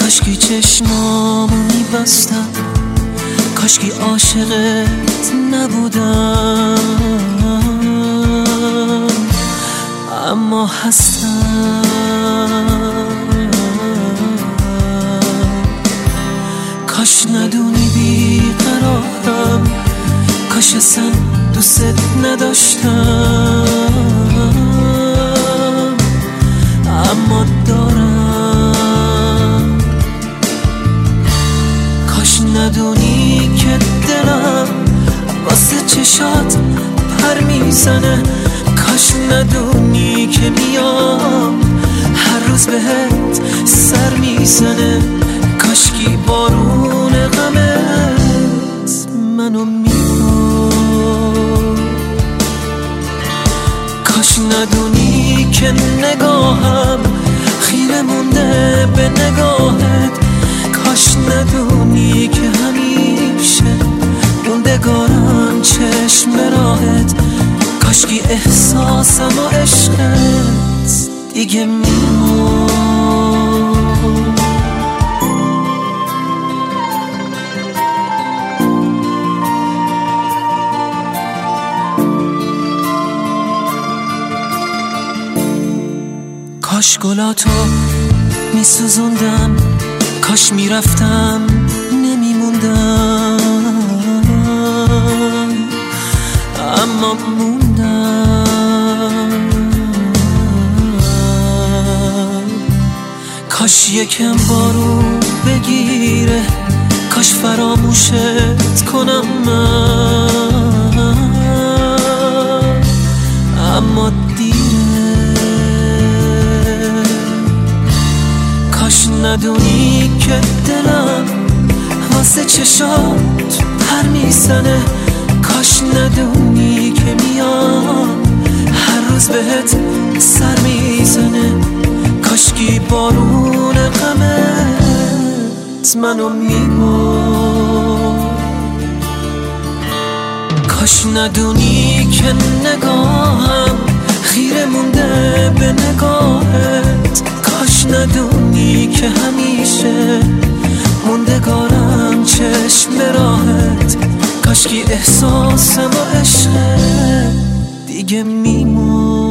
کاشکی چشمامو میبستم، کاشکی عاشقت نبودم، اما هستم. کاش ندونی بیقرارم، کاش اصلا دوست نداشتم، اما دارم. کاش ندونی که دلم واسه چشات پر میزنه، کاش ندونی که میام هر روز بهت سر میزنه، کاشکی بارون غمت منو میبرد. کاش ندونی که نگاهم خیره مونده به نگاهت، کاش ندونی که همیشه موندگارم چشم راهت، کاشکی احساسم و عشقت دیگه میمون. کاش گلاتو میسوزوندم، کاش میرفتم نمیموندم، اما موندم. کاش یکم بارون بگیره، کاش فراموشت کنم من، اما دیره. کاش ندونی که دلم واسه چشات پر میزنه، کاش ندونی که میام هر روز بهت سر میزنه، کاشکی بارون غمت منو میبرد. کاش ندونی که نگاهم خیره مونده به نگاهت، کاش ندونی که همیشه موندگارم چشم راهت، کاشکی احساسم و عشقت دیگه میمون.